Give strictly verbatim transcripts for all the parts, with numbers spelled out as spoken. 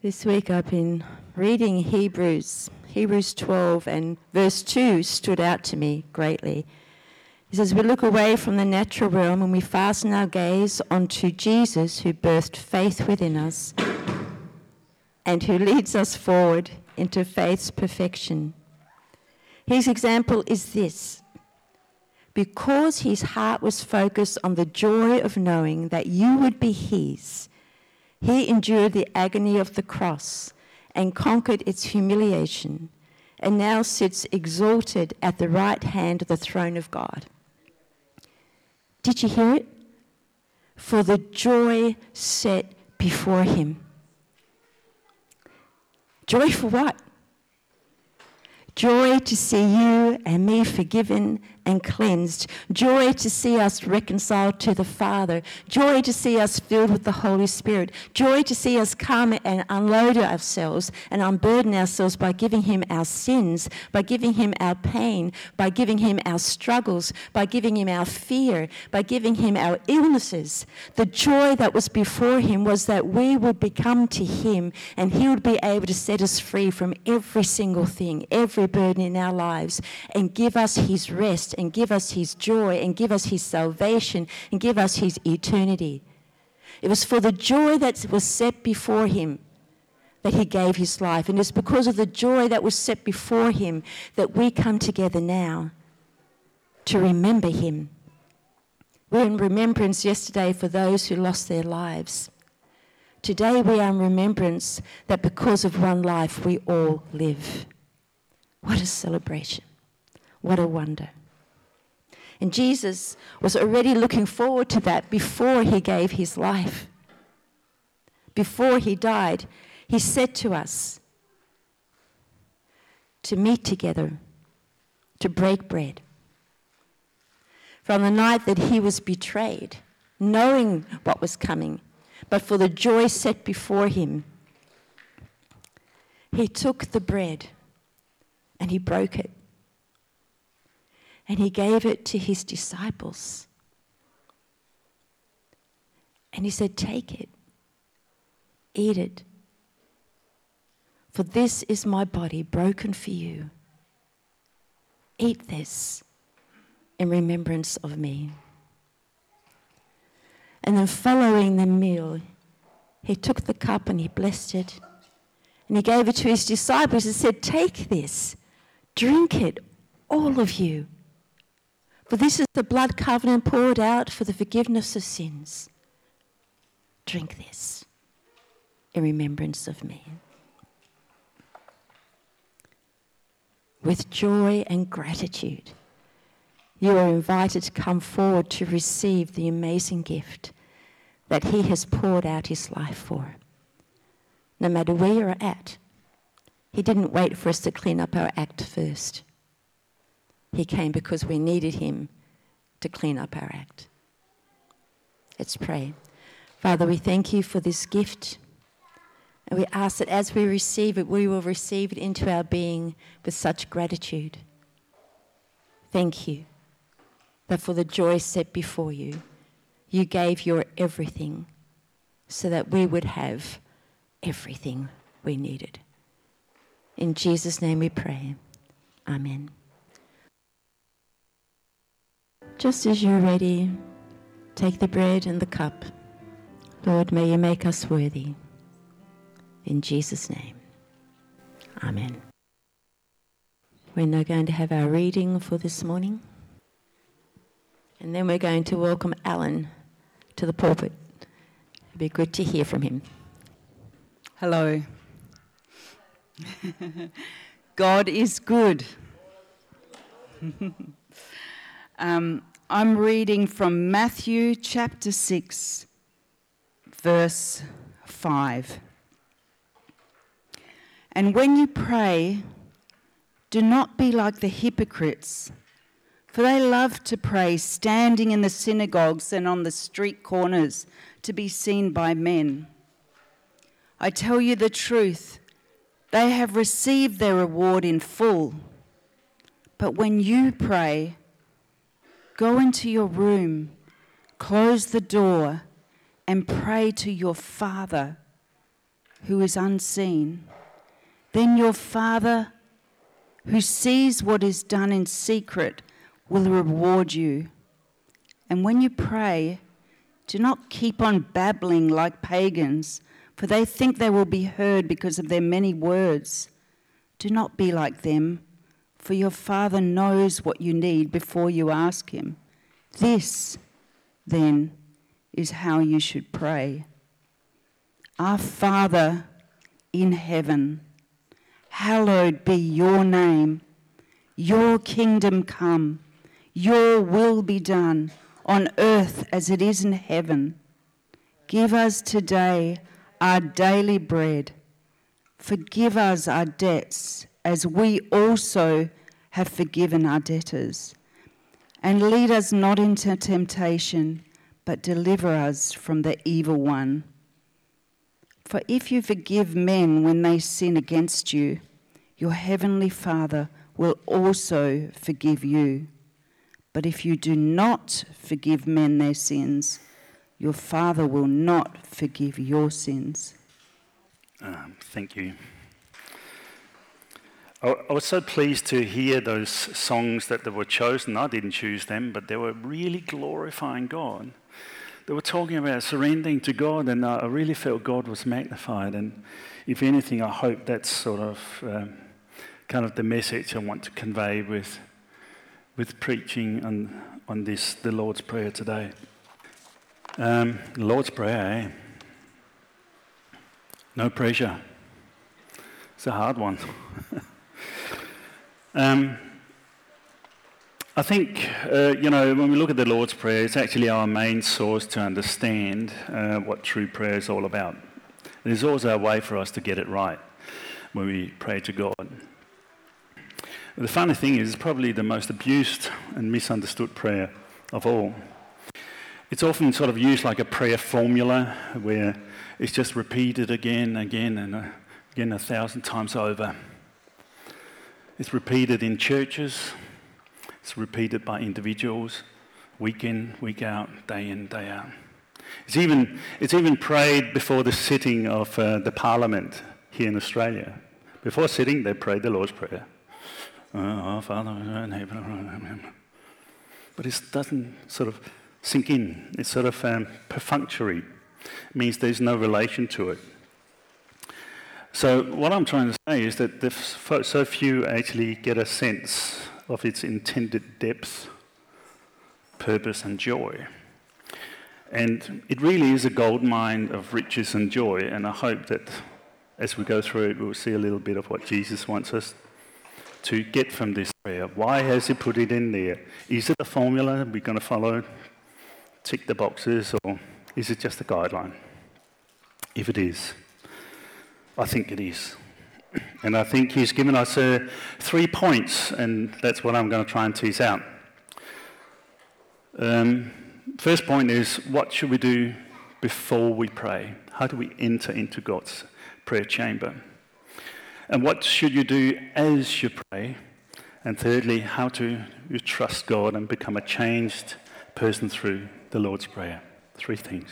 This week I've been reading Hebrews, Hebrews twelve, and verse two stood out to me greatly. It says, we look away from the natural realm and we fasten our gaze onto Jesus, who birthed faith within us and who leads us forward into faith's perfection. His example is this. Because his heart was focused on the joy of knowing that you would be his, he endured the agony of the cross and conquered its humiliation, and now sits exalted at the right hand of the throne of God. Did you hear it? For the joy set before him. Joy for what? Joy to see you and me forgiven and cleansed. Joy to see us reconciled to the Father. Joy to see us filled with the Holy Spirit. Joy to see us come and unload ourselves and unburden ourselves by giving him our sins, by giving him our pain, by giving him our struggles, by giving him our fear, by giving him our illnesses. The joy that was before him was that we would become to him and he would be able to set us free from every single thing, every burden in our lives, and give us his rest and give us his joy and give us his salvation and give us his eternity. It was for the joy that was set before him that he gave his life, and it's because of the joy that was set before him that we come together now to remember him. We're in remembrance yesterday for those who lost their lives. Today we are in remembrance that because of one life we all live. What a celebration. What a wonder. And Jesus was already looking forward to that before he gave his life. Before he died, he said to us to meet together, to break bread. From the night that he was betrayed, knowing what was coming, but for the joy set before him, he took the bread and he broke it. And he gave it to his disciples. And he said, take it, eat it. For this is my body broken for you. Eat this in remembrance of me. And then following the meal, he took the cup and he blessed it. And he gave it to his disciples and said, take this. Drink it, all of you. For this is the blood covenant poured out for the forgiveness of sins. Drink this in remembrance of me. With joy and gratitude, you are invited to come forward to receive the amazing gift that he has poured out his life for. No matter where you're at, he didn't wait for us to clean up our act first. He came because we needed him to clean up our act. Let's pray. Father, we thank you for this gift. And we ask that as we receive it, we will receive it into our being with such gratitude. Thank you that for the joy set before you, you gave your everything so that we would have everything we needed. In Jesus' name we pray. Amen. Just as you're ready, take the bread and the cup. Lord, may you make us worthy. In Jesus' name. Amen. We're now going to have our reading for this morning. And then we're going to welcome Alan to the pulpit. It'd be good to hear from him. Hello. God is good. um, I'm reading from Matthew chapter six, verse five. And when you pray, do not be like the hypocrites, for they love to pray standing in the synagogues and on the street corners to be seen by men. I tell you the truth, they have received their reward in full. But when you pray, go into your room, close the door, and pray to your Father who is unseen, then your Father who sees what is done in secret will reward you. And when you pray, do not keep on babbling like pagans, for they think they will be heard because of their many words. Do not be like them, for your Father knows what you need before you ask him. This, then, is how you should pray. Our Father in heaven, hallowed be your name. Your kingdom come. Your will be done on earth as it is in heaven. Give us today our daily bread. Forgive us our debts as we also have forgiven our debtors. And lead us not into temptation, but deliver us from the evil one. For if you forgive men when they sin against you, your heavenly Father will also forgive you. But if you do not forgive men their sins, your Father will not forgive your sins. Um, thank you. I, I was so pleased to hear those songs that were chosen. I didn't choose them, but they were really glorifying God. They were talking about surrendering to God, and I really felt God was magnified. And if anything, I hope that's sort of um, kind of the message I want to convey with with preaching on on this, the Lord's Prayer today. Um, Lord's Prayer, eh? No pressure. It's a hard one. um, I think, uh, you know, when we look at the Lord's Prayer, it's actually our main source to understand uh, what true prayer is all about. It is also a way for us to get it right when we pray to God. The funny thing is, it's probably the most abused and misunderstood prayer of all. It's often sort of used like a prayer formula where it's just repeated again, again, and uh, again a thousand times over. It's repeated in churches. It's repeated by individuals, week in, week out, day in, day out. It's even it's even prayed before the sitting of uh, the Parliament here in Australia. Before sitting, they pray the Lord's Prayer. Oh, our Father in heaven. But it doesn't sort of sink in. It's sort of um, perfunctory. It means there's no relation to it. So what I'm trying to say is that so few actually get a sense of its intended depth, purpose and joy. And it really is a goldmine of riches and joy, and I hope that as we go through it, we'll see a little bit of what Jesus wants us to get from this prayer. Why has he put it in there? Is it a formula we're going to follow, tick the boxes, or is it just a guideline? If it is, I think it is. And I think he's given us uh, three points, and that's what I'm going to try and tease out. Um, first point is, what should we do before we pray? How do we enter into God's prayer chamber? And what should you do as you pray? And thirdly, how do you trust God and become a changed person through the Lord's Prayer? Three things.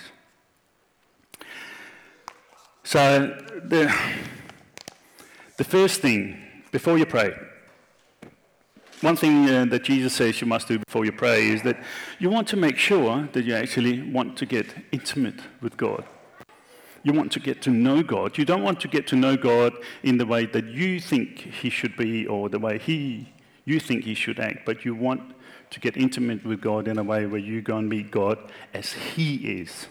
So the, the first thing, before you pray, one thing uh, that Jesus says you must do before you pray is that you want to make sure that you actually want to get intimate with God. You want to get to know God. You don't want to get to know God in the way that you think he should be or the way he you think he should act, but you want to get intimate with God in a way where you go and meet God as he is.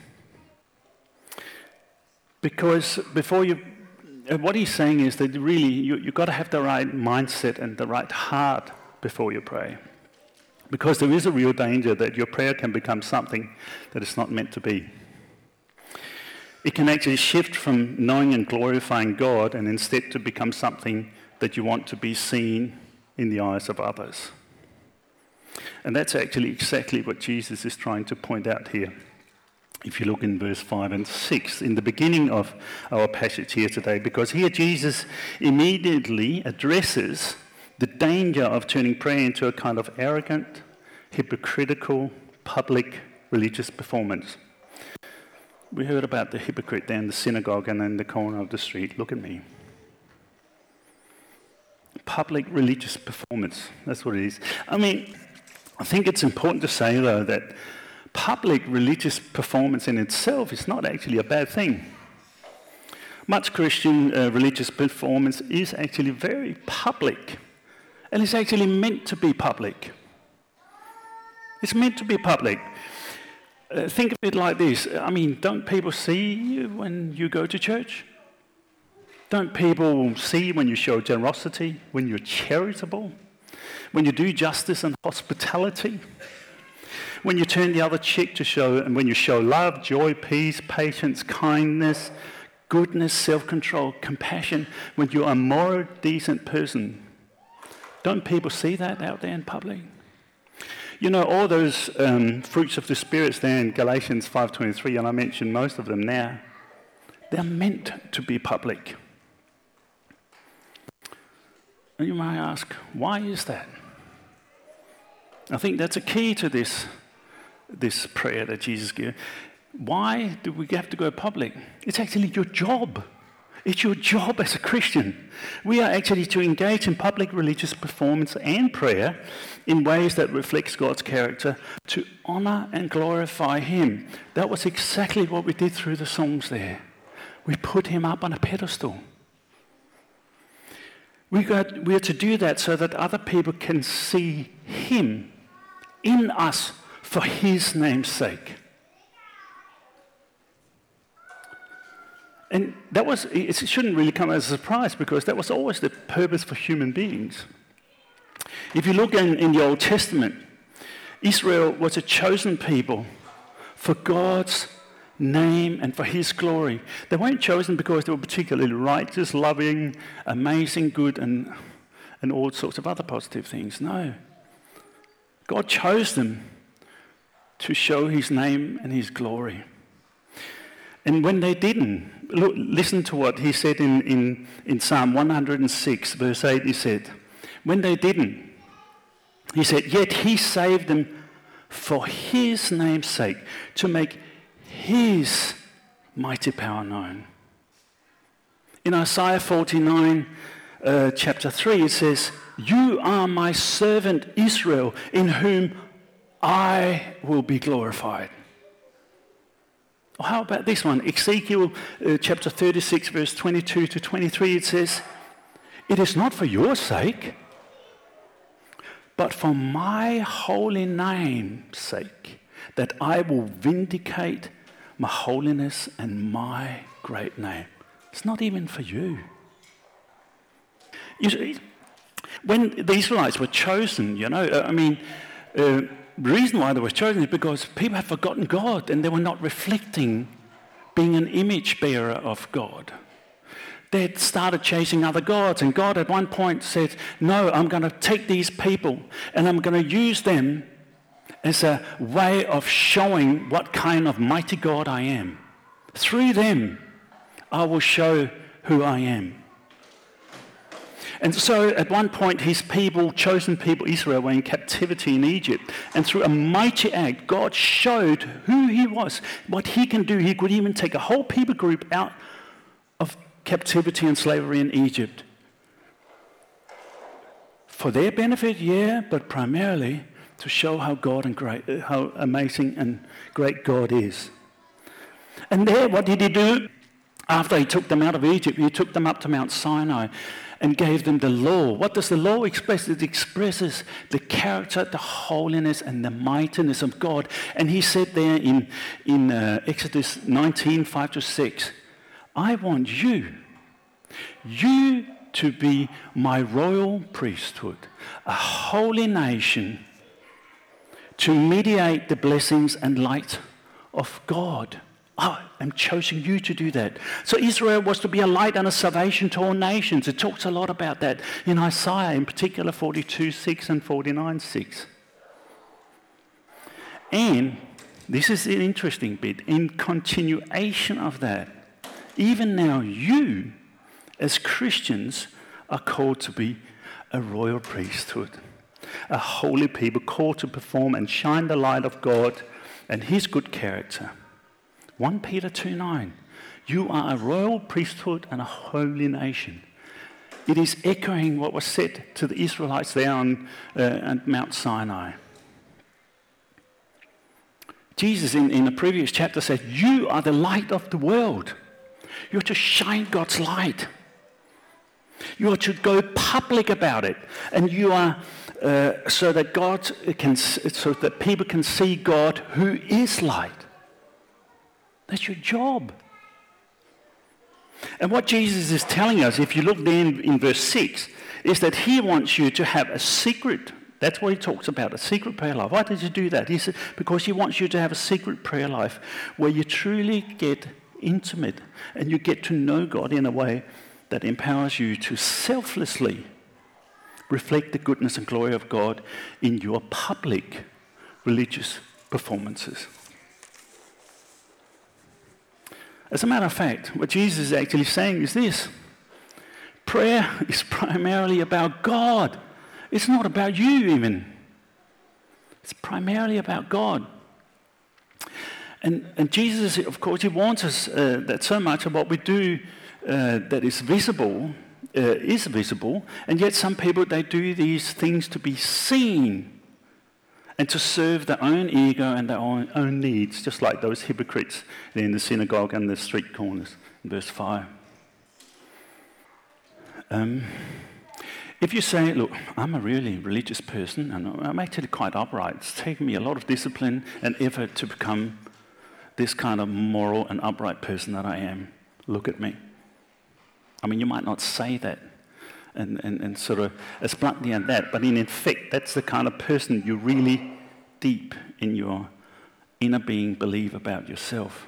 Because before you, what he's saying is that really you, you've got to have the right mindset and the right heart before you pray. Because there is a real danger that your prayer can become something that it's not meant to be. It can actually shift from knowing and glorifying God and instead to become something that you want to be seen in the eyes of others. And that's actually exactly what Jesus is trying to point out here. If you look in verse five and six, in the beginning of our passage here today, because here Jesus immediately addresses the danger of turning prayer into a kind of arrogant, hypocritical, public religious performance. We heard about the hypocrite there in the synagogue and in the corner of the street. Look at me. Public religious performance, that's what it is. I mean, I think it's important to say, though, that public religious performance in itself is not actually a bad thing. Much Christian uh, religious performance is actually very public, and it's actually meant to be public. It's meant to be public. Uh, think of it like this. I mean, don't people see you when you go to church? Don't people see when you show generosity, when you're charitable, when you do justice and hospitality, when you turn the other cheek to show, and when you show love, joy, peace, patience, kindness, goodness, self-control, compassion, when you're a moral, decent person? Don't people see that out there in public? You know, all those um, fruits of the Spirit there in Galatians five twenty-three, and I mentioned most of them now, they're meant to be public. And you might ask, why is that? I think that's a key to this, this prayer that Jesus gave. Why do we have to go public? It's actually your job. It's your job as a Christian. We are actually to engage in public religious performance and prayer in ways that reflects God's character, to honor and glorify Him. That was exactly what we did through the Psalms there. We put Him up on a pedestal. We, got, we are to do that so that other people can see Him in us for His name's sake. And that was, it shouldn't really come as a surprise, because that was always the purpose for human beings. If you look in, in the Old Testament, Israel was a chosen people for God's name and for His glory. They weren't chosen because they were particularly righteous, loving, amazing, good, and, and all sorts of other positive things. No. God chose them to show His name and His glory. And when they didn't, look, listen to what He said in, in, in Psalm one hundred six, verse eight. He said, when they didn't, He said, yet He saved them for His name's sake, to make His mighty power known. In Isaiah forty-nine, uh, chapter three, it says, you are my servant Israel, in whom I will be glorified. Or how about this one? Ezekiel uh, chapter thirty-six, verse twenty-two to twenty-three, it says, it is not for your sake, but for my holy name's sake, that I will vindicate my holiness and my great name. It's not even for you. You see, when the Israelites were chosen, you know, I mean, uh, the reason why they were chosen is because people had forgotten God, and they were not reflecting being an image bearer of God. They had started chasing other gods, and God at one point said, no, I'm going to take these people and I'm going to use them as a way of showing what kind of mighty God I am. Through them, I will show who I am. And so at one point, His people, chosen people, Israel, were in captivity in Egypt. And through a mighty act, God showed who He was, what He can do. He could even take a whole people group out of captivity and slavery in Egypt. For their benefit, yeah, but primarily to show how God and great, how amazing and great God is. And there, what did He do? After He took them out of Egypt, He took them up to Mount Sinai and gave them the law. What does the law express? It expresses the character, the holiness, and the mightiness of God. And He said there in, in uh, Exodus nineteen, five to six, I want you, you to be my royal priesthood, a holy nation, to mediate the blessings and light of God. I am choosing you to do that. So Israel was to be a light and a salvation to all nations. It talks a lot about that in Isaiah, in particular forty-two six and forty-nine six. And this is an interesting bit. In continuation of that, even now you, as Christians, are called to be a royal priesthood, a holy people called to perform and shine the light of God and His good character. First Peter two nine. You are a royal priesthood and a holy nation. It is echoing what was said to the Israelites there on uh, at Mount Sinai. Jesus in, in the previous chapter said, you are the light of the world. You're to shine God's light. You are to go public about it. And you are uh, so that God can, so that people can see God who is light. That's your job. And what Jesus is telling us, if you look then in verse six, is that he wants you to have a secret. That's what he talks about, a secret prayer life. Why did he do that? He said, because he wants you to have a secret prayer life where you truly get intimate and you get to know God in a way that empowers you to selflessly reflect the goodness and glory of God in your public religious performances. As a matter of fact, what Jesus is actually saying is this. Prayer is primarily about God. It's not about you even. It's primarily about God. And, and Jesus, of course, he wants us uh, that so much of what we do uh, that is visible uh, is visible, and yet some people, they do these things to be seen and to serve their own ego and their own, own needs, just like those hypocrites in the synagogue and the street corners in verse five. Um, if you say, look, I'm a really religious person and I'm actually quite upright, it's taken me a lot of discipline and effort to become this kind of moral and upright person that I am. Look at me. I mean, you might not say that and, and, and sort of as bluntly as that, but in effect, that's the kind of person you really deep in your inner being believe about yourself.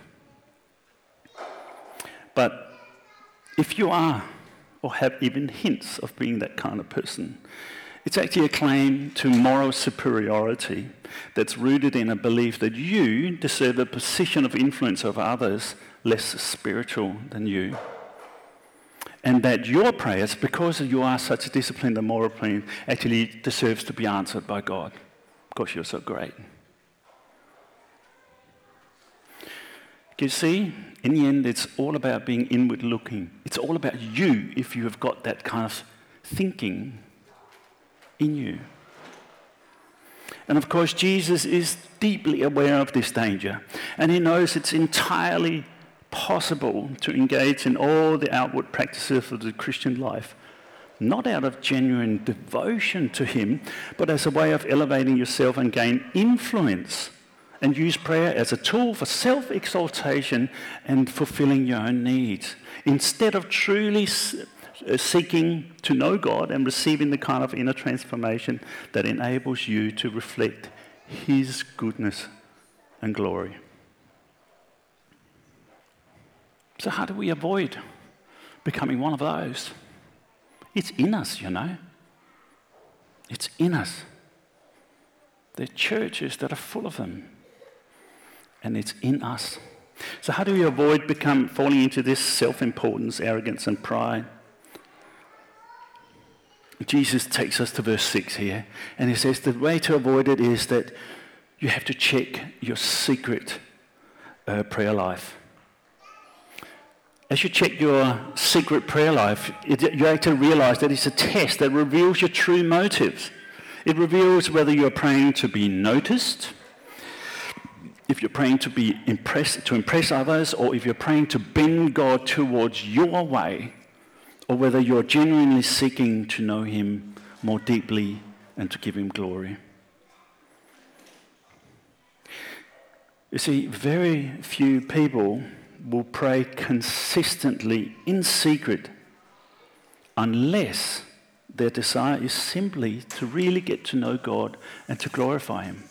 But if you are, or have even hints of being that kind of person, it's actually a claim to moral superiority that's rooted in a belief that you deserve a position of influence over others less spiritual than you. And that your prayers, because you are such a disciplined and moral being, actually deserves to be answered by God, because you're so great. You see, in the end, it's all about being inward looking. It's all about you if you have got that kind of thinking in you. And of course, Jesus is deeply aware of this danger, and he knows it's entirely possible to engage in all the outward practices of the Christian life, not out of genuine devotion to him, but as a way of elevating yourself and gain influence, and use prayer as a tool for self-exaltation and fulfilling your own needs, instead of truly seeking to know God and receiving the kind of inner transformation that enables you to reflect his goodness and glory. So how do we avoid becoming one of those? It's in us, you know. It's in us. There are churches that are full of them. And it's in us. So how do we avoid become falling into this self-importance, arrogance, and pride? Jesus takes us to verse six here. And he says the way to avoid it is that you have to check your secret uh, prayer life. As you check your secret prayer life, it, you actually realize that it's a test that reveals your true motives. It reveals whether you're praying to be noticed, if you're praying to be impressed, to impress others, or if you're praying to bend God towards your way, or whether you're genuinely seeking to know him more deeply and to give him glory. You see, very few people will pray consistently in secret unless their desire is simply to really get to know God and to glorify him.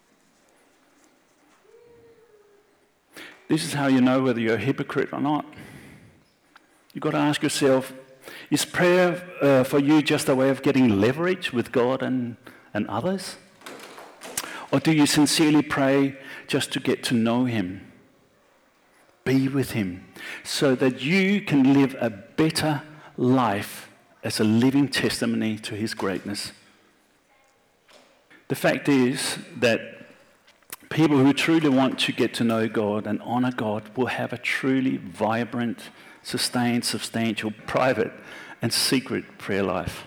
This is how you know whether you're a hypocrite or not. You've got to ask yourself, is prayer uh, for you just a way of getting leverage with God and, and others? Or do you sincerely pray just to get to know him, be with him, so that you can live a better life as a living testimony to his greatness? The fact is that People who truly want to get to know God and honor God will have a truly vibrant, sustained, substantial, private, and secret prayer life.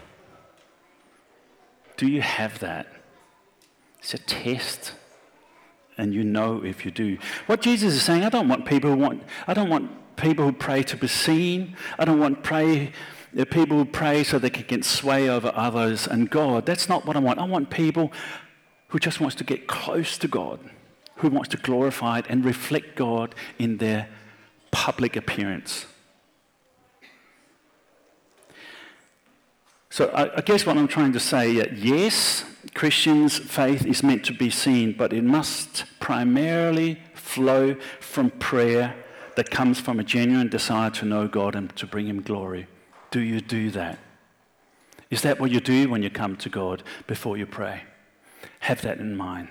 Do you have that? It's a test, and you know if you do. What Jesus is saying, I don't want people who want, I don't want people who pray to be seen. I don't want pray uh, people who pray so they can get sway over others and God. That's not what I want. I want people who just wants to get close to God, who wants to glorify it and reflect God in their public appearance. So I, I guess what I'm trying to say, uh, yes, Christians' faith is meant to be seen, but it must primarily flow from prayer that comes from a genuine desire to know God and to bring him glory. Do you do that? Is that what you do when you come to God before you pray? Have that in mind.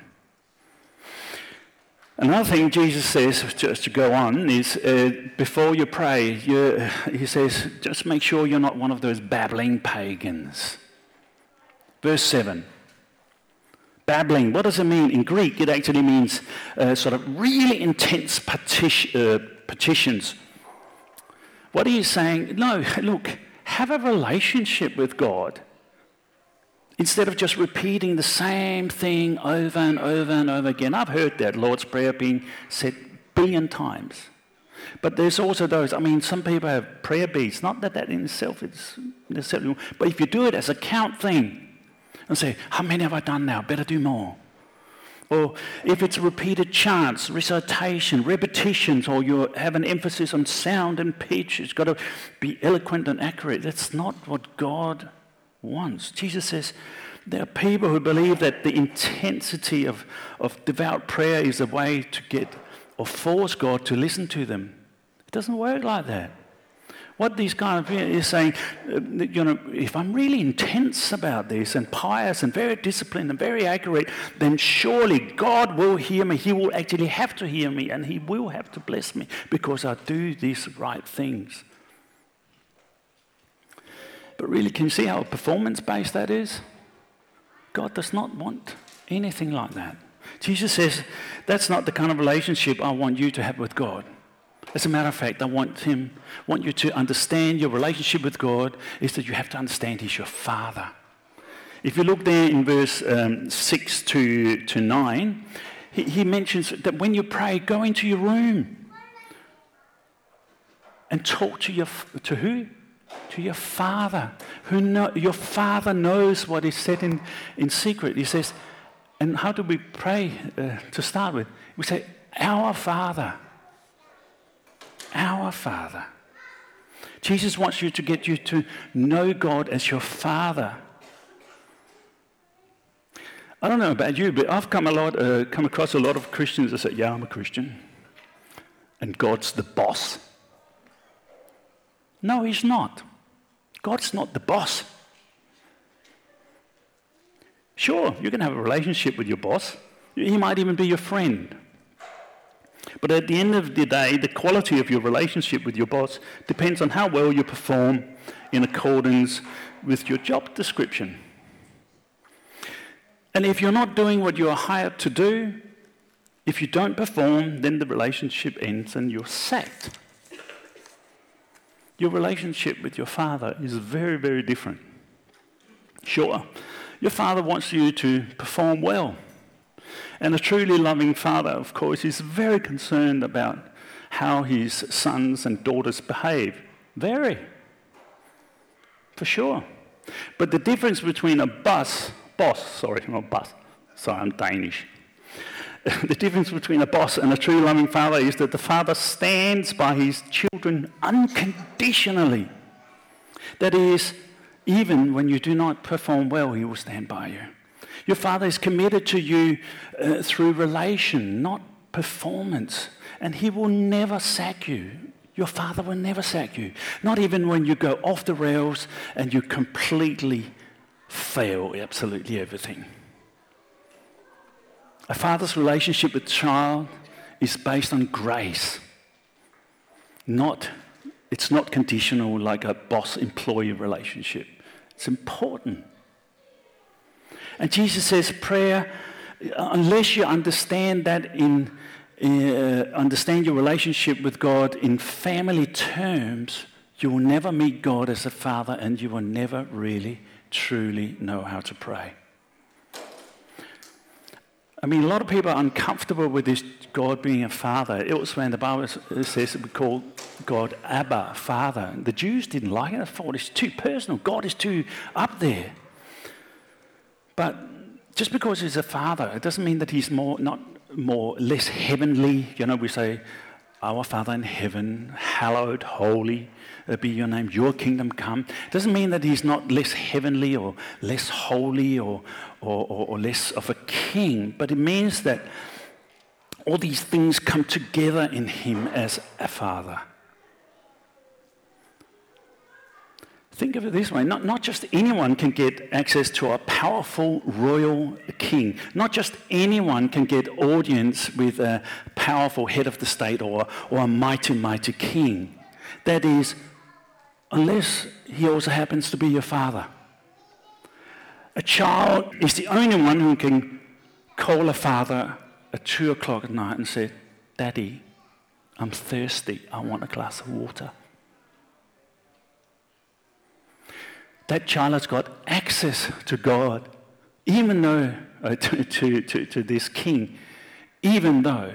Another thing Jesus says, just to go on, is uh, before you pray, you, he says, just make sure you're not one of those babbling pagans. Verse seven. Babbling, what does it mean? In Greek, it actually means uh, sort of really intense petition, uh, petitions. What are you saying? No, look, have a relationship with God. Instead of just repeating the same thing over and over and over again. I've heard that Lord's Prayer being said a billion times. But there's also those, I mean, some people have prayer beads. Not that that in itself is necessarily, but if you do it as a count thing and say, how many have I done now? Better do more. Or if it's repeated chants, recitation, repetitions, or you have an emphasis on sound and pitch, it's got to be eloquent and accurate. That's not what God wants. Jesus says there are people who believe that the intensity of, of devout prayer is a way to get or force God to listen to them. It doesn't work like that. What these kind of people is saying, uh, you know, if I'm really intense about this and pious and very disciplined and very accurate, then surely God will hear me. He will actually have to hear me, and he will have to bless me because I do these right things. But really, can you see how performance-based that is? God does not want anything like that. Jesus says, that's not the kind of relationship I want you to have with God. As a matter of fact, I want him, want you to understand your relationship with God is that you have to understand he's your Father. If you look there in verse um, six to, to nine, he, he mentions that when you pray, go into your room and talk to your, to who? To your Father, who know, your Father knows what is said in, in secret. He says, and how do we pray uh, to start with? We say, our Father, our Father. Jesus wants you to get you to know God as your Father. I don't know about you, but I've come a lot, uh, come across a lot of Christians that say, yeah, I'm a Christian, and God's the boss. No, he's not. God's not the boss. Sure, you can have a relationship with your boss. He might even be your friend. But at the end of the day, the quality of your relationship with your boss depends on how well you perform in accordance with your job description. And if you're not doing what you are hired to do, if you don't perform, then the relationship ends and you're sacked. Your relationship with your Father is very, very different. Sure, your Father wants you to perform well. And a truly loving Father, of course, is very concerned about how his sons and daughters behave. Very. For sure. But the difference between a bus, boss, sorry, not bus, sorry, I'm Danish. The difference between a boss and a true loving father is that the father stands by his children unconditionally. That is, even when you do not perform well, he will stand by you. Your father is committed to you uh, through relation, not performance. And he will never sack you. Your father will never sack you. Not even when you go off the rails and you completely fail absolutely everything. A father's relationship with a child is based on grace. Not, it's not conditional like a boss-employee relationship. It's important. And Jesus says prayer Unless you understand that in uh, understand your relationship with God in family terms, you will never meet God as a father, and you will never really, truly know how to pray. I mean, a lot of people are uncomfortable with this God being a father. Elsewhere in the Bible says we call God Abba, Father. The Jews didn't like it. They thought it's too personal. God is too up there. But just because he's a father, it doesn't mean that he's more, not more, less heavenly. You know, we say, our Father in heaven, hallowed, holy be your name, your kingdom come. It doesn't mean that he's not less heavenly or less holy or, or, or, or less of a king, but it means that all these things come together in him as a father. Think of it this way, not, not just anyone can get access to a powerful royal king. Not just anyone can get audience with a powerful head of the state or, or a mighty, mighty king. That is, unless he also happens to be your father. A child is the only one who can call a father at two o'clock at night and say, Daddy, I'm thirsty, I want a glass of water. That child has got access to God, even though, uh, to, to, to, to this king, even though,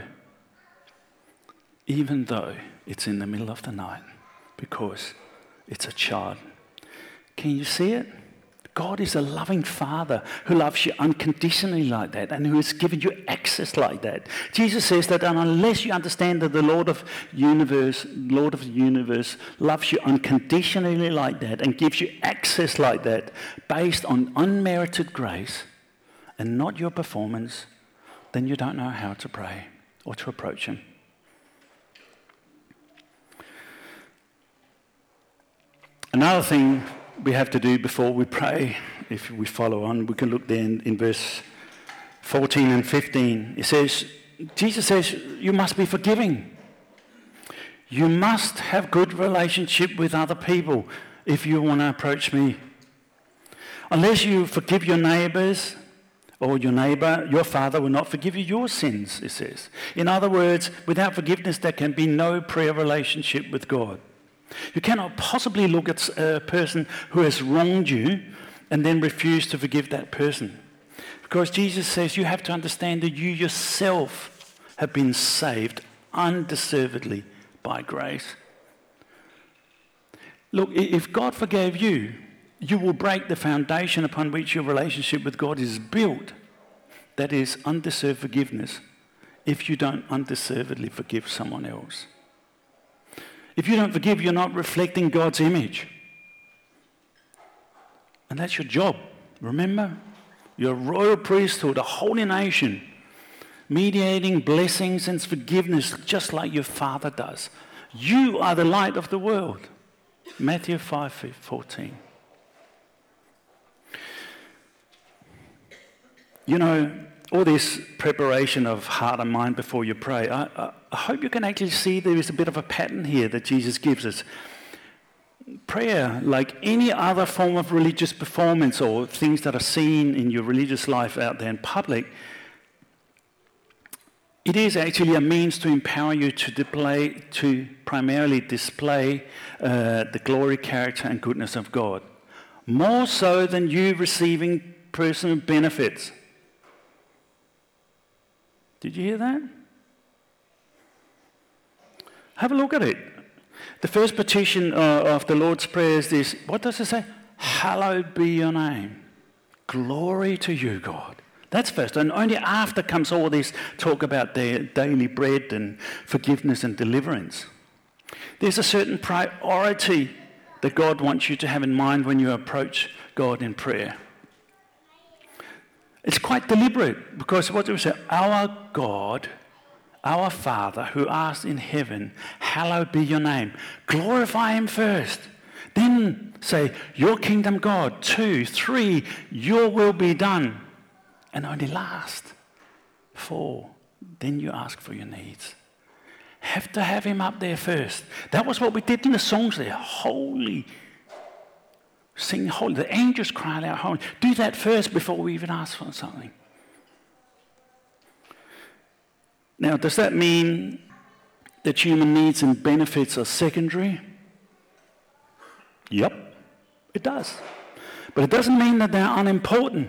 even though it's in the middle of the night, because it's a child. Can you see it? God is a loving father who loves you unconditionally like that and who has given you access like that. Jesus says that unless you understand that the Lord of universe, Lord of the universe loves you unconditionally like that and gives you access like that based on unmerited grace and not your performance, then you don't know how to pray or to approach him. Another thing we have to do before we pray, if we follow on, we can look there in, in verse fourteen and fifteen. It says, Jesus says, you must be forgiving. You must have good relationship with other people if you want to approach me. Unless you forgive your neighbors or your neighbor, your father will not forgive you your sins, it says. In other words, without forgiveness, there can be no prayer relationship with God. You cannot possibly look at a person who has wronged you and then refuse to forgive that person. Because Jesus says you have to understand that you yourself have been saved undeservedly by grace. Look, if God forgave you, you will break the foundation upon which your relationship with God is built. That is undeserved forgiveness if you don't undeservedly forgive someone else. If you don't forgive, you're not reflecting God's image. And that's your job. Remember? You're a royal priesthood, a holy nation, mediating blessings and forgiveness just like your Father does. You are the light of the world. Matthew five fourteen. You know, all this preparation of heart and mind before you pray, I, I, I hope you can actually see there is a bit of a pattern here that Jesus gives us. Prayer, like any other form of religious performance or things that are seen in your religious life out there in public, it is actually a means to empower you to display, to primarily display uh, the glory, character, and goodness of God, more so than you receiving personal benefits. Did you hear that? Have a look at it. The first petition uh, of the Lord's Prayer is this. What does it say? Hallowed be your name. Glory to you, God. That's first. And only after comes all this talk about their daily bread and forgiveness and deliverance. There's a certain priority that God wants you to have in mind when you approach God in prayer. It's quite deliberate, because what do we say? Our God, our Father, who art in heaven, hallowed be your name. Glorify him first. Then say, your kingdom, God. Two, three, your will be done. And only last, four, then you ask for your needs. Have to have him up there first. That was what we did in the songs there. Holy. Sing holy. The angels cried out holy. Do that first before we even ask for something. Now, does that mean that human needs and benefits are secondary? Yep, it does. But it doesn't mean that they're unimportant.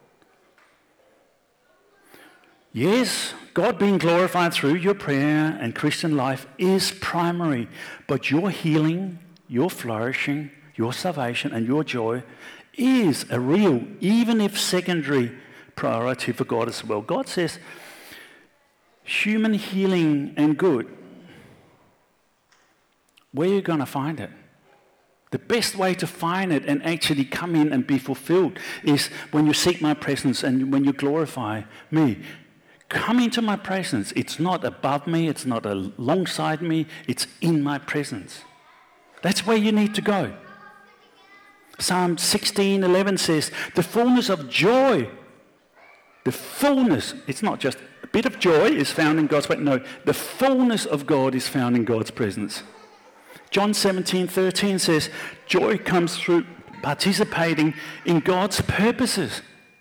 Yes, God being glorified through your prayer and Christian life is primary, but your healing, your flourishing, your salvation and your joy is a real, even if secondary, priority for God as well. God says human healing and good, where are you going to find it? The best way to find it and actually come in and be fulfilled is when you seek my presence and when you glorify me. Come into my presence. It's not above me. It's not alongside me. It's in my presence. That's where you need to go. Psalm sixteen eleven says, the fullness of joy, the fullness, it's not just a bit of joy is found in God's presence. No, the fullness of God is found in God's presence. John seventeen thirteen says, joy comes through participating in God's purposes.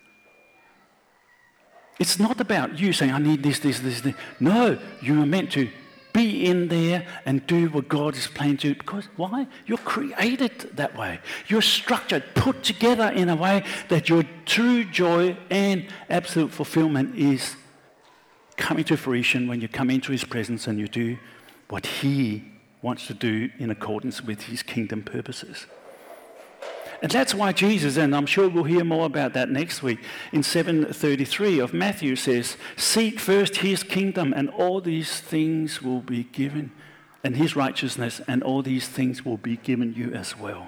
It's not about you saying, I need this, this, this, this. No, you are meant to be in there and do what God is planning to do. Because why? You're created that way. You're structured, put together in a way that your true joy and absolute fulfillment is coming to fruition when you come into his presence and you do what he wants to do in accordance with his kingdom purposes. And that's why Jesus, and I'm sure we'll hear more about that next week, in seven thirty-three of Matthew says, seek first his kingdom and all these things will be given, and his righteousness, and all these things will be given you as well.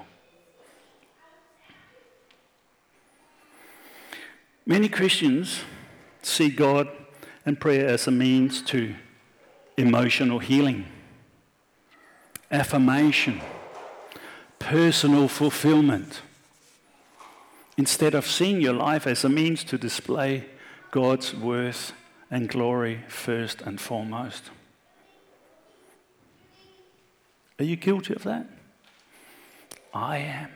Many Christians see God and prayer as a means to emotional healing, affirmation, personal fulfillment, instead of seeing your life as a means to display God's worth and glory first and foremost. Are you guilty of that? I am.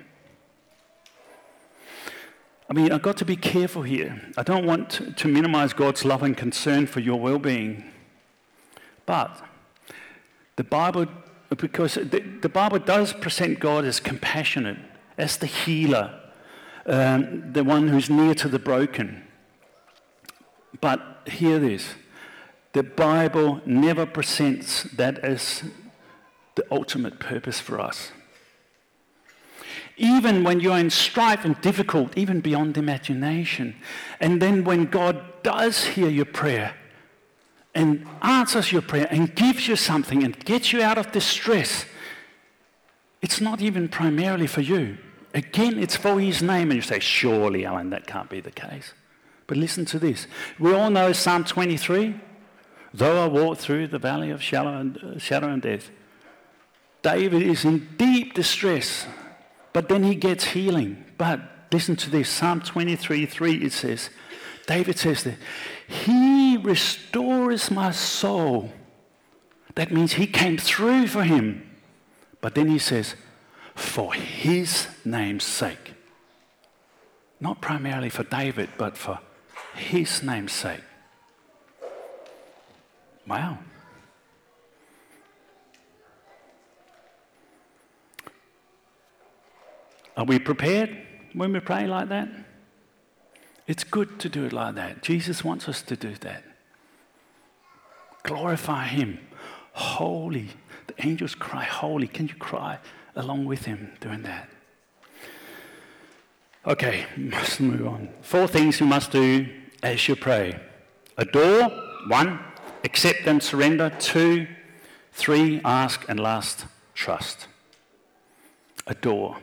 I mean, I've got to be careful here. I don't want to minimize God's love and concern for your well-being. But the Bible, because the, the Bible does present God as compassionate, as the healer, um, the one who's near to the broken. But hear this, the Bible never presents that as the ultimate purpose for us. Even when you're in strife and difficult, even beyond imagination, and then when God does hear your prayer and answers your prayer and gives you something and gets you out of distress, it's not even primarily for you. Again, it's for his name. And you say, surely, Alan, that can't be the case. But listen to this. We all know Psalm twenty-three. Though I walk through the valley of shadow and, uh, shadow and death, David is in deep distress, but then he gets healing. But listen to this. Psalm twenty-three three, it says, David says that, he restores my soul. That means he came through for him. But then he says, for his name's sake. Not primarily for David, but for his name's sake. Wow. Are we prepared when we pray like that? It's good to do it like that. Jesus wants us to do that. Glorify him. Holy. The angels cry, holy. Can you cry along with him doing that? Okay, must move on. Four things you must do as you pray. Adore, one. Accept and surrender, two. Three, ask, and last, trust. Adore.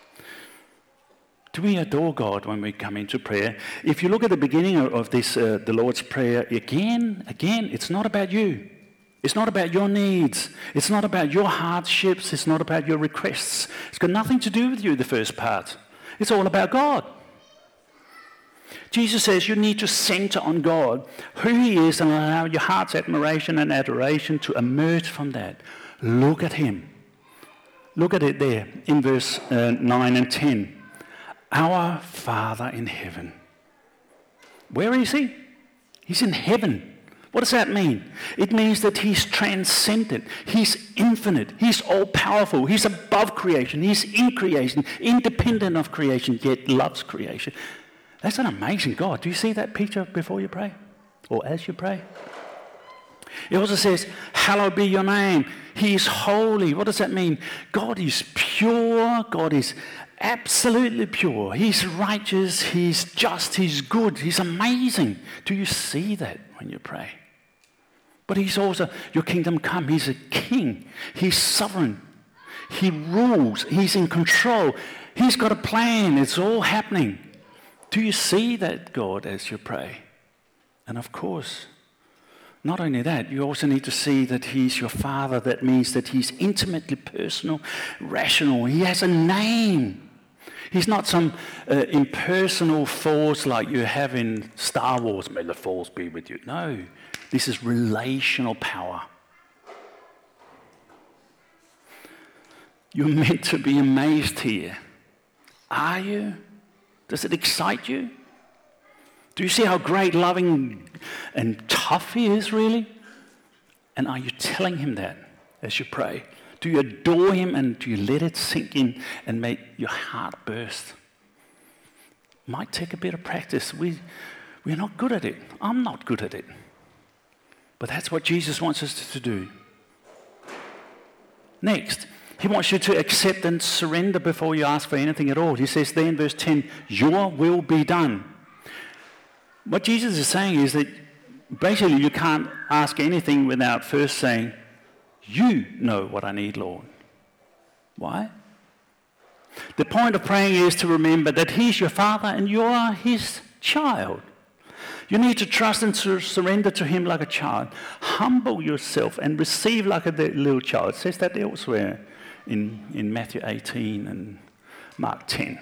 Do we adore God when we come into prayer? If you look at the beginning of this, uh, the Lord's Prayer, again, again, it's not about you. It's not about your needs. It's not about your hardships. It's not about your requests. It's got nothing to do with you, the first part. It's all about God. Jesus says you need to center on God, who he is, and allow your heart's admiration and adoration to emerge from that. Look at him. Look at it there in verse uh, nine and ten. Our Father in heaven. Where is he? He's in heaven. What does that mean? It means that he's transcendent, he's infinite, he's all-powerful, he's above creation, he's in creation, independent of creation, yet loves creation. That's an amazing God. Do you see that picture before you pray? Or as you pray? It also says, hallowed be your name. He is holy. What does that mean? God is pure. God is absolutely pure. He's righteous. He's just. He's good. He's amazing. Do you see that when you pray? But he's also, your kingdom come. He's a king. He's sovereign. He rules. He's in control. He's got a plan. It's all happening. Do you see that God as you pray? And of course, not only that, you also need to see that he's your father. That means that he's intimately personal, rational. He has a name. He's not some uh, impersonal force like you have in Star Wars. May the force be with you. No, this is relational power. You're meant to be amazed here. Are you? Does it excite you? Do you see how great, loving, and tough he is, really? And are you telling him that as you pray? Do you adore him and do you let it sink in and make your heart burst? Might take a bit of practice. We, we're not good at it. I'm not good at it. But that's what Jesus wants us to do. Next, he wants you to accept and surrender before you ask for anything at all. He says there in verse ten, your will be done. What Jesus is saying is that basically you can't ask anything without first saying, you know what I need, Lord. Why? The point of praying is to remember that he's your father and you are his child. You need to trust and sur- surrender to him like a child. Humble yourself and receive like a little child. It says that elsewhere in, in Matthew eighteen and Mark ten.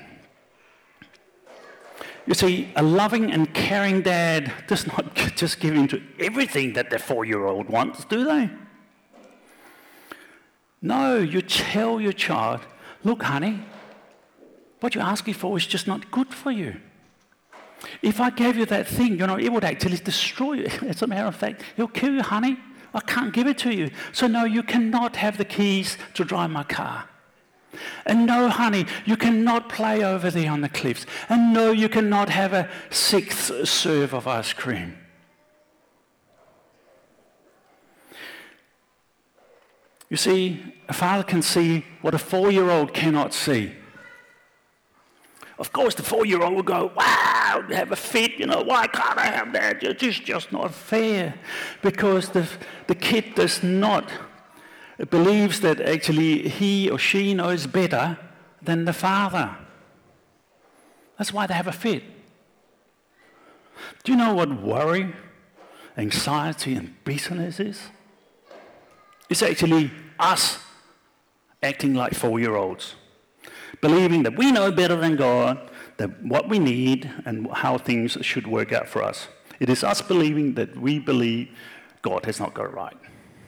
You see, a loving and caring dad does not just give in to everything that their four-year-old wants, do they? No, you tell your child, look, honey, what you're asking for is just not good for you. If I gave you that thing, you know, it would actually destroy you. As a matter of fact, it'll kill you, honey. I can't give it to you. So no, you cannot have the keys to drive my car. And no, honey, you cannot play over there on the cliffs. And no, you cannot have a sixth serve of ice cream. You see, a father can see what a four-year-old cannot see. Of course, the four-year-old will go, wow, have a fit, you know, why can't I have that? It's just not fair. Because the, the kid does not believes that actually he or she knows better than the father. That's why they have a fit. Do you know what worry, anxiety, and bitterness is? It's actually us acting like four-year-olds, believing that we know better than God, that what we need and how things should work out for us. It is us believing that we believe God has not got it right.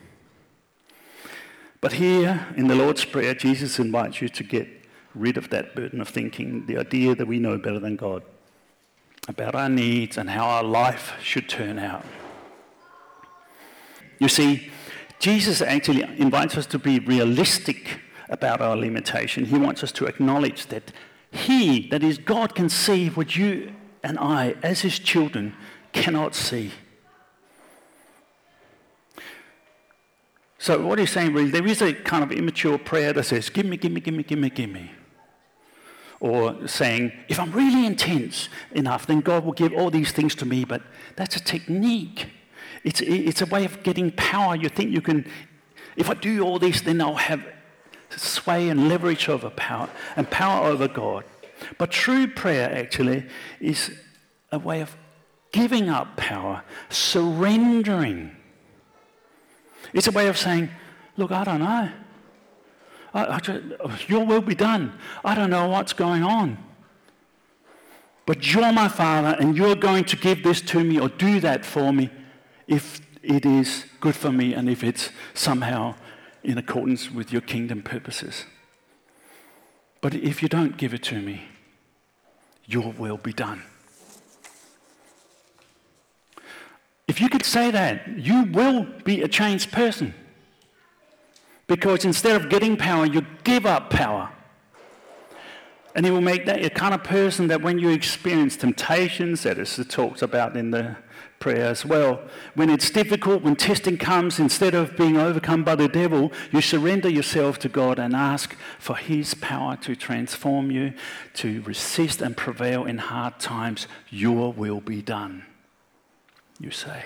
But here in the Lord's Prayer, Jesus invites you to get rid of that burden of thinking, the idea that we know better than God, about our needs and how our life should turn out. You see, Jesus actually invites us to be realistic about our limitation. He wants us to acknowledge that he, that is God, can see what you and I, as his children, cannot see. So what he's saying really, there is a kind of immature prayer that says, give me, give me, give me, give me, give me. Or saying, if I'm really intense enough, then God will give all these things to me. But that's a technique. It's, it's a way of getting power. You think you can, if I do all this, then I'll have sway and leverage over power and power over God. But true prayer actually is a way of giving up power, surrendering. It's a way of saying, look, I don't know. I, I just, your will be done. I don't know what's going on. But you're my Father, and you're going to give this to me or do that for me if it is good for me and if it's somehow in accordance with your kingdom purposes. But if you don't give it to me, your will be done. If you could say that, you will be a changed person. Because instead of getting power, you give up power. And he will make that a kind of person that when you experience temptations, that is it talks about in the prayer as well, when it's difficult, when testing comes, instead of being overcome by the devil, you surrender yourself to God and ask for his power to transform you, to resist and prevail in hard times. Your will be done, you say.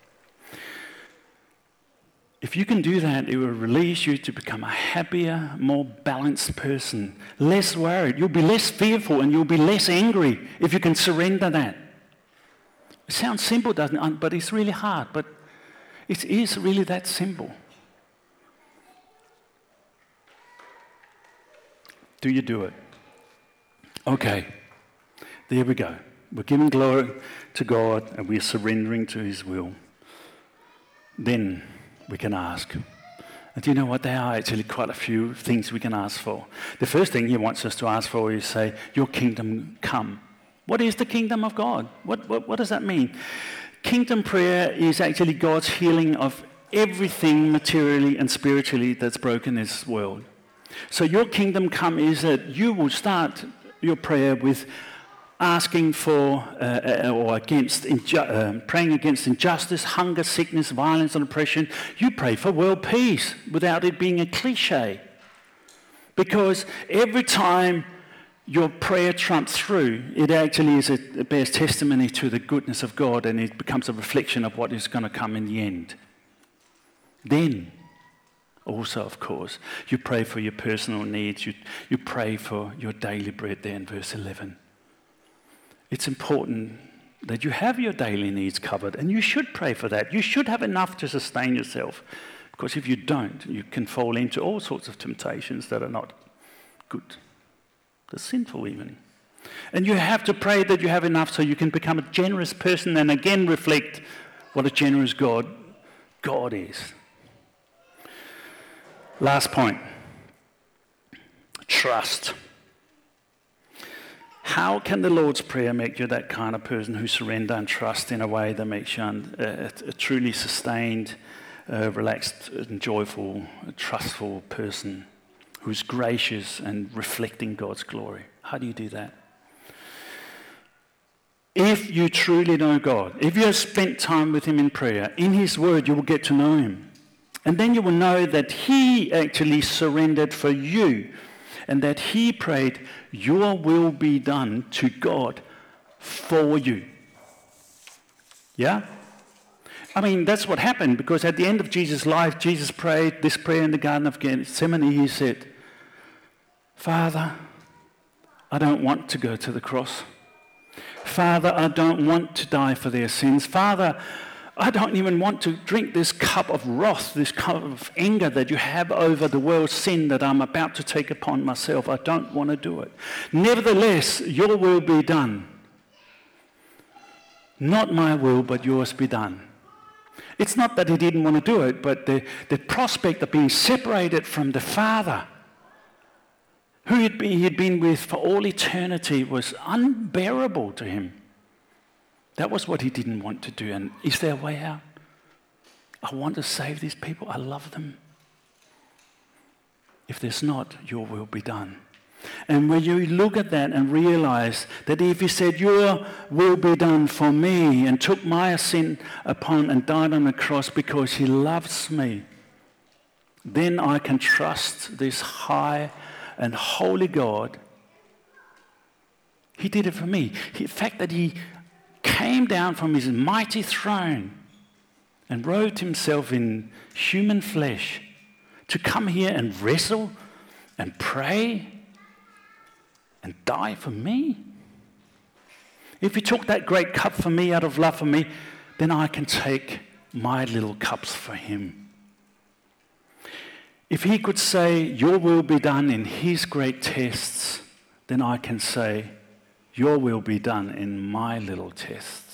If you can do that, it will release you to become a happier, more balanced person, less worried. You'll be less fearful and you'll be less angry if you can surrender that. It sounds simple, doesn't it? But it's really hard. But it is really that simple. Do you do it? Okay, there we go. We're giving glory to God and we're surrendering to his will. Then we can ask. And do you know what? There are actually quite a few things we can ask for. The first thing he wants us to ask for is say, your kingdom come. What is the kingdom of God? What, what, what does that mean? Kingdom prayer is actually God's healing of everything materially and spiritually that's broken in this world. So your kingdom come is that you will start your prayer with asking for uh, or against, inju- uh, praying against injustice, hunger, sickness, violence, and oppression. You pray for world peace without it being a cliche. Because every time your prayer trumps through, it actually is a, it bears testimony to the goodness of God, and it becomes a reflection of what is going to come in the end. Then, also, of course, you pray for your personal needs. You, you pray for your daily bread there in verse eleven. It's important that you have your daily needs covered, and you should pray for that. You should have enough to sustain yourself, because if you don't, you can fall into all sorts of temptations that are not good. They're sinful even. And you have to pray that you have enough so you can become a generous person and again reflect what a generous God God is. Last point. Trust. How can the Lord's Prayer make you that kind of person who surrender and trust in a way that makes you a, a truly sustained, uh, relaxed and joyful, trustful person who's gracious and reflecting God's glory? How do you do that? If you truly know God, if you have spent time with him in prayer, in his word, you will get to know him. And then you will know that he actually surrendered for you and that he prayed, your will be done to God for you. Yeah? I mean, that's what happened, because at the end of Jesus' life, Jesus prayed this prayer in the Garden of Gethsemane. He said, Father, I don't want to go to the cross. Father, I don't want to die for their sins. Father, I don't even want to drink this cup of wrath, this cup of anger that you have over the world's sin that I'm about to take upon myself. I don't want to do it. Nevertheless, your will be done. Not my will, but yours be done. It's not that he didn't want to do it, but the, the prospect of being separated from the Father, who he'd been, he'd been with for all eternity, was unbearable to him. That was what he didn't want to do. And is there a way out? I want to save these people. I love them. If there's not, your will be done. And when you look at that and realize that if he said, your will be done for me, and took my sin upon and died on the cross because he loves me, then I can trust this high and holy God. He did it for me. The fact that he came down from his mighty throne and robed himself in human flesh to come here and wrestle and pray and die for me. If he took that great cup for me out of love for me, then I can take my little cups for him. If he could say, your will be done in his great tests, then I can say, your will be done in my little tests.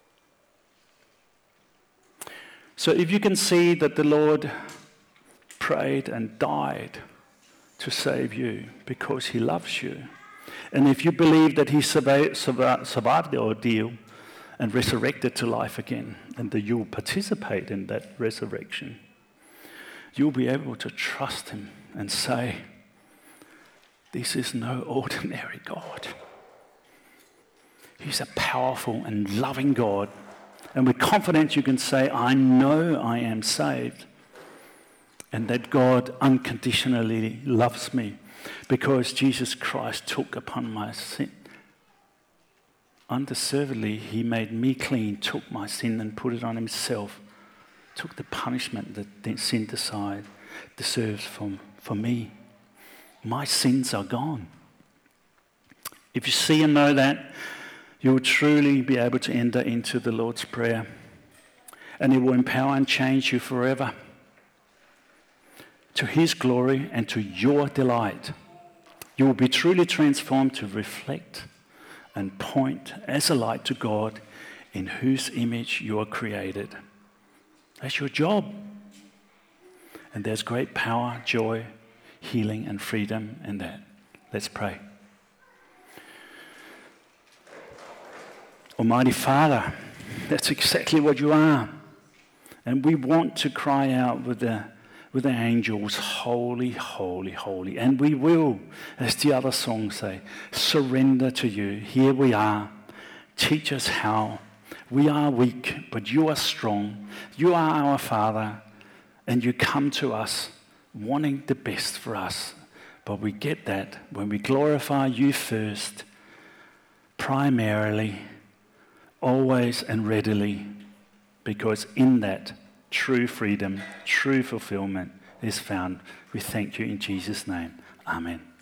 So if you can see that the Lord prayed and died to save you because he loves you, and if you believe that he survived, survived the ordeal and resurrected to life again, and that you'll participate in that resurrection, you'll be able to trust him and say, this is no ordinary God. He's a powerful and loving God. And with confidence you can say, I know I am saved. And that God unconditionally loves me because Jesus Christ took upon my sin. Undeservedly, he made me clean, took my sin and put it on himself. Took the punishment that sin decide, deserves from, for me. My sins are gone. If you see and know that, you will truly be able to enter into the Lord's Prayer. And it will empower and change you forever. To his glory and to your delight. You will be truly transformed to reflect and point as a light to God in whose image you are created. That's your job. And there's great power, joy, healing and freedom in that. Let's pray. Almighty Father, that's exactly what you are. And we want to cry out with the, with the angels, holy, holy, holy. And we will, as the other songs say, surrender to you. Here we are. Teach us how. We are weak, but you are strong. You are our Father, and you come to us wanting the best for us. But we get that when we glorify you first, primarily, always and readily, because in that true freedom, true fulfillment is found. We thank you in Jesus' name. Amen.